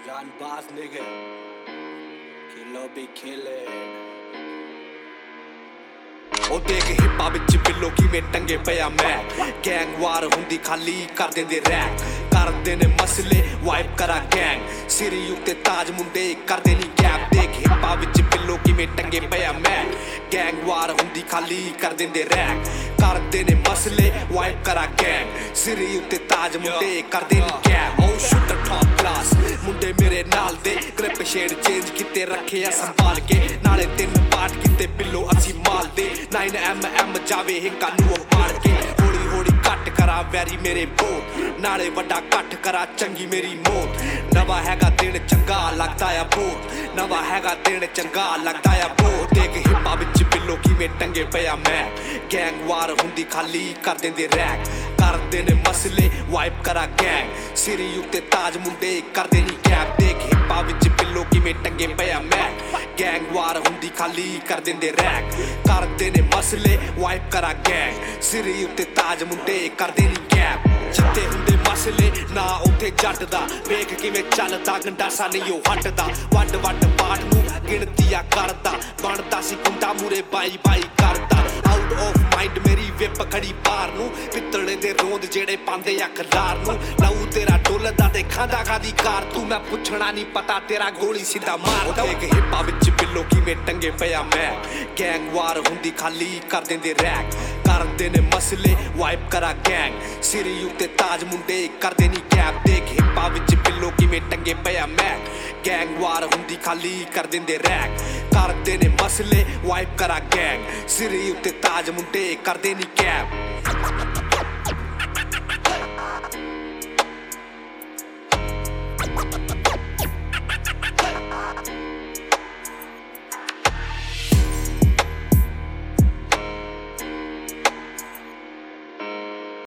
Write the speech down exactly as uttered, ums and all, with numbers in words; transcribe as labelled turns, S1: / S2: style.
S1: Run boss nigga, kill be killing. ਉਹ ਦੇਖ ਹਿੱਪਾ ਵਿੱਚ ਬਿੱਲੋ ਕਿਵੇਂ ਟੰਗੇ ਪਿਆ ਮੈਂ ਗੈਂਗ ਵਾਰ ਹੁੰਦੀ ਖਾਲੀ ਕਰ ਦਿੰਦੇ ਰੈਕ ਕਰਦੇ ਨੇ ਮਸਲੇ ਵਾਈਪ ਕਰਾ ਗੈਂਗ ਸਿਰੀ ਉੱਤੇ ਤਾਜ ਮੁੰਡੇ ਕਰਦੇ ਨਹੀਂ ਗੈਪ ਦੇਖ ਹਿੱਪਾ ਵਿੱਚ ਬਿੱਲੋ ਕਿਵੇਂ ਟੰਗੇ ਪਿਆ ਮੈਂ ਗੈਂਗ ਵਾਰ ਹੁੰਦੀ ਖਾਲੀ ਕਰ ਦਿੰਦੇ ਰੈਕ ਕਰਦੇ ਨੇ ਮਸਲੇ ਵਾਈਪ ਕਰਾ ਗੈਂਗ ਸਿਰੀ ਉੱਤੇ ਤਾਜ ਮੁੰਡੇ ਕਰਦੇ ਨਹੀਂ ਗੈਪ ਓ ਸ਼ੂਟਰ ਟੌਪ ਕਲਾਸ ਮੁੰਡੇ ਮੇਰੇ ਨਾਲ ਦੇ ਕ੍ਰਿਪ ਸ਼ੇਡ ਚੇਂਜ ਕੀਤੇ ਰੱਖਿਆ ਸੰਭਾਲ ਕੇ ਨਾਲੇ ਤਿੰਨ ਪਾਰਟ ਕੀਤੇ ਬਿੱਲੋ ਅਸੀਂ ਮਾਲ ਦੇ nine M M ਜਾਵੇ ਹਿੱਕਾ ਨੂੰ ਪਾੜ ਕੇ ਹੌਲੀ ਹੌਲੀ ਕੱਟ ਕਰਾ ਵੈਰੀ ਮੇਰੇ ਬੋਟ ਨਾਲੇ ਵੱਡਾ ਕੱਟ ਕਰਾ ਚੰਗੀ ਮੇਰੀ ਮੌਤ ਨਵਾਂ ਹੈਗਾ ਦਿਨ ਚੰਗਾ ਲੱਗਦਾ ਆ ਬੋਟ ਨਵਾਂ ਹੈਗਾ ਦਿਨ ਚੰਗਾ ਲੱਗਦਾ ਆ ਬੋਟ ਦੇਖ ਹਿੱਪਾ ਵਿੱਚ ਬਿੱਲੋ ਕਿਵੇਂ ਟੰਗੇ ਪਿਆ ਮੈਂ ਗੈਂਗ ਵਾਰ ਹੁੰਦੀ ਖਾਲੀ ਕਰ ਦਿੰਦੇ ਰੈਕ ਕਰਦੇ ਨੇ ਮਸਲੇ ਵਾਈਪ ਕਰਾ ਗੈਂਗ ਸਿਰੀ ਉੱਤੇ ਤਾਜ ਮੁੰਡੇ ਕਰਦੇ ਨਹੀਂ ਗੈਪ ਦੇਖ ਹਿੱਪਾ ਵਿੱਚ ਬਿੱਲੋ ਕਿਵੇਂ ਟੰਗੇ ਪਿਆ ਮੈਂ ਗੈਂਗ ਵਾਰ ਹੁੰਦੀ ਖਾਲੀ ਕਰ ਦਿੰਦੇ ਰੈਕ ਕਰਦੇ ਨੇ ਮਸਲੇ ਵਾਈਪ ਕਰਾ ਗੈਂਗ ਸਿਰੀ ਉੱਤੇ ਤਾਜ ਮੁੰਡੇ ਕਰਦੇ ਨਹੀਂ ਗੈਪ ਜਿੱਤੇ ਹੁੰਦੇ ਮਸਲੇ ਨਾ ਉੱਥੇ ਜੱਟ ਦਾ ਵੇਖ ਕਿਵੇਂ ਚੱਲਦਾ ਗੰਡਾਸਾ ਨਹੀਂ ਉਹ ਹਟਦਾ ਵੱਡ ਵੱਡ ਪਾਟ ਨੂੰ ਗਿਣਤੀਆਂ ਕਰਦਾ ਬਣਦਾ ਸੀ ਗੁੰਡਾ ਮੂਰੇ ਬਾਈ ਬਾਈ ਕਰਦਾ ਆਊਟ ਆਫ ਮਾਈਂਡ ਮੇਰੀ ਵਿਪ ਖੜੀ ਬਾਹਰ ਨੂੰ ਪਿੱਤਲੇ ਦੇ ਰੋਂਦ ਜਿਹੜੇ ਪਾਉਂਦੇ ਆ ਖਲਾਰ ਨੂੰ ਲਾਊ ਤੇਰਾ ਡੁੱਲਦਾ ਤੇ ਖਾਂਦਾ ਖਾਦੀ ਕਾਰ ਤੂੰ ਮੈਂ ਪੁੱਛਣਾ ਨਹੀਂ ਪਤਾ ਤੇਰਾ ਗੋਲੀ ਸਿੱਧਾ ਮਾਰ ਦੇਖ ਹਿੱਪਾ ਵਿੱਚ ਬਿੱਲੋ ਕਿਵੇਂ ਟੰਗੇ ਪਿਆ ਮੈਂ ਗੈਂਗ ਵਾਰ ਹੁੰਦੀ ਖਾਲੀ ਕਰ ਦਿੰਦੇ ਰੈਕ ਕਰਦੇ ਨੇ ਮਸਲੇ ਵਾਈਪ ਕਰਾ ਗੈਂਗ ਸਿਰੀ ਉੱਤੇ ਤਾਜ ਮੁੰਡੇ ਕਰਦੇ ਨਹੀਂ ਗੈਪ ਦੇਖ ਹਿੱਪਾ ਵਿੱਚ ਬਿੱਲੋ ਕਿਵੇਂ ਟੰਗੇ ਪਿਆ ਮੈਂ ਗੈਂਗ ਵਾਰ ਹੁੰਦੀ ਖਾਲੀ ਕਰ ਦਿੰਦੇ ਰੈਕ ਕਰਦੇ ਨੇ ਮਸਲੇ ਵਾਈਪ ਕਰਾ ਗੈਂਗ ਸਿਰੀ ਉੱਤੇ ਤਾਜ ਮੁੰਡੇ ਕਰਦੇ ਨਹੀਂ ਗੈਪ